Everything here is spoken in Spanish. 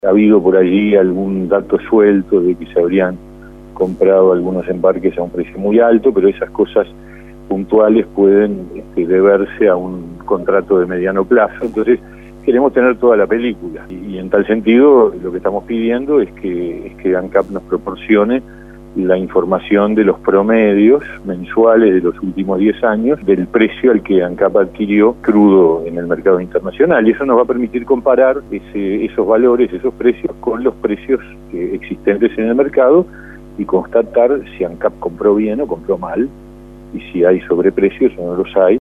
Ha habido por allí algún dato suelto de que se habrían comprado algunos embarques a un precio muy alto, pero esas cosas puntuales pueden deberse a un contrato de mediano plazo. Entonces queremos tener toda la película y en tal sentido lo que estamos pidiendo es que ANCAP nos proporcione la información de los promedios mensuales de los últimos 10 años del precio al que ANCAP adquirió crudo en el mercado internacional, y eso nos va a permitir comparar esos valores, esos precios con los precios existentes en el mercado y constatar si ANCAP compró bien o compró mal, y si hay sobreprecios o no los hay.